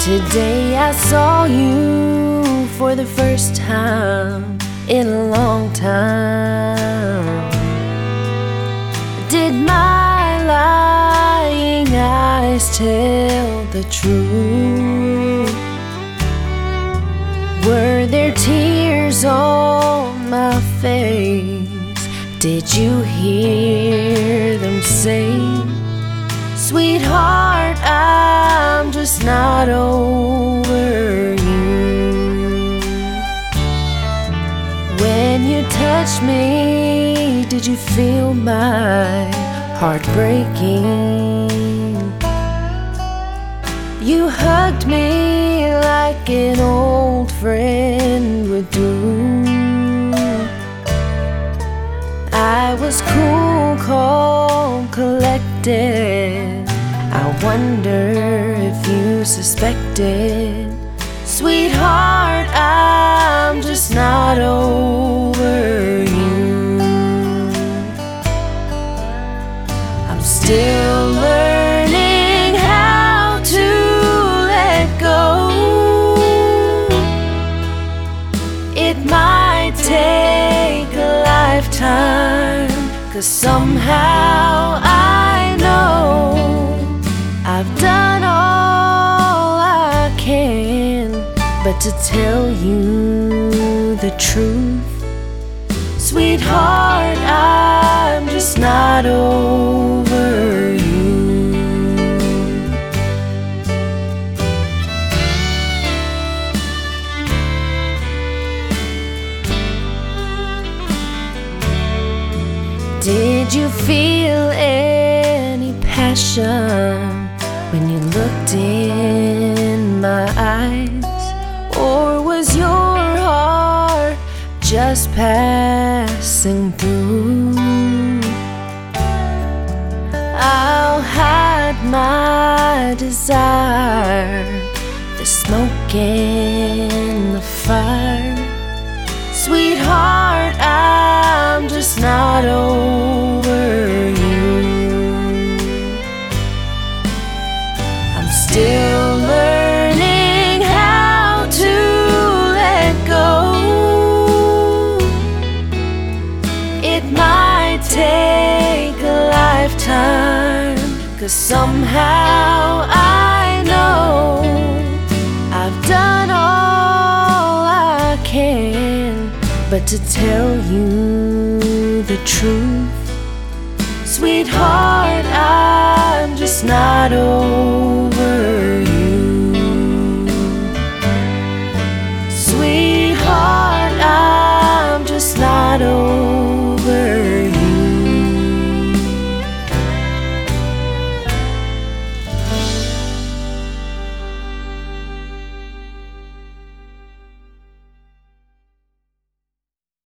Today I saw you for the first time in a long time. Did my lying eyes tell the truth? Were there tears on my face? Did you hear them say, "Sweetheart, I'm just not over you"? When you touched me, did you feel my heart breaking? You hugged me like an old friend would do. I was cool, calm, collected. I wonder if you suspected. Sweetheart, I'm just not over you. I'm still learning how to let go. It might take a lifetime, 'cause somehow I know I've done all I can, but to tell you the truth, sweetheart, I'm just not over you. Did you feel any passion when you looked in my eyes? Or was your heart just passing through? I'll hide my desire, the smoke and the fire. Sweetheart, I'm just not over you. I'm still learning how to let go. It might take a lifetime, 'cause somehow I know I've done all I can, but to tell you the truth, sweetheart, I'm just not over